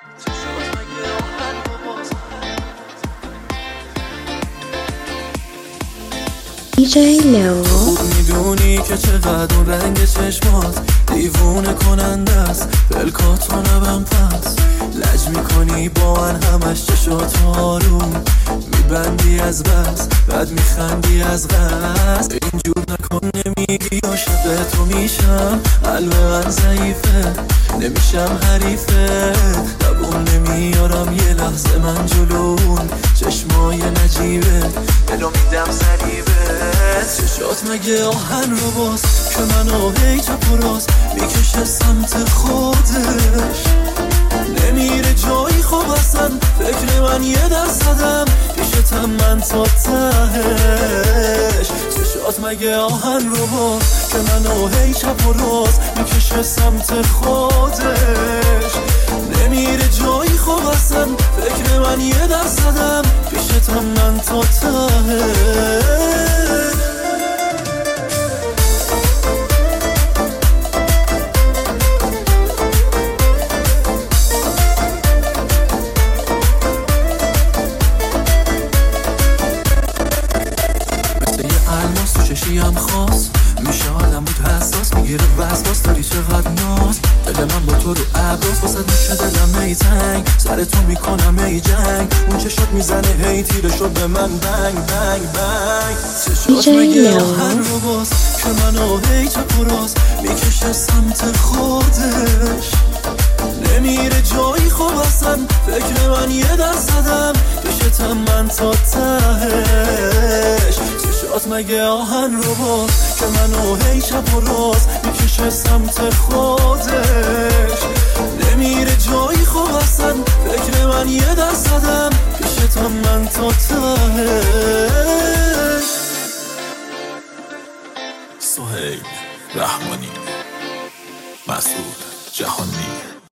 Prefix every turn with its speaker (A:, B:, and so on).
A: DJ لو
B: خوب میدونی که چقدر اون رنگ چشمات دیوونه کننده است، بلکات رو نبم پس لج میکنی با من همش چشات آروم میبندی از بس بعد میخندی از قصد اینجور نکن نمیگی عاشق تو میشم قلب من ضعیفه نمیشم حریفه لبون نمیارم یه لحظه من جلون چشمای نجیبه دلو میدم ضریبه چشات مگه آهن رو باز که منو هی چپ و راست میکشه سمت خودش نمیره جایی خوب اصلا فکر من یه درصدم پیشتم من تا تهش چشات مگه آهن رو باز که منو هی چپ و راست میکشه سمت خودش نمیره جایی خوب اصلا فکر من یه درصدم پیشتم من تا تهش چشیم خاص میشه آدم بود حساس میگیره وسواس داری چقدر ناز دل من با تو رو عباس واسه میشه دلم ای تنگ سر تو میکنم ای جنگ اون چشات میزنه هی تیره شد به من بنگ بنگ بنگ چشات مگه آهن رو باز که منو هی چپ و راست میکشه سمت خودش نمیره جایی خوب اصلا فکر من یه درصدم پیشتم من تا تهش چشات مگه آهن رو باز که منو هی چپ و راست میکشه سمت خودش نمیره جایی خوب اصلا فکر من یه درصدم پیشتم من تا تهش سهیل رحمانی مسعود جهانی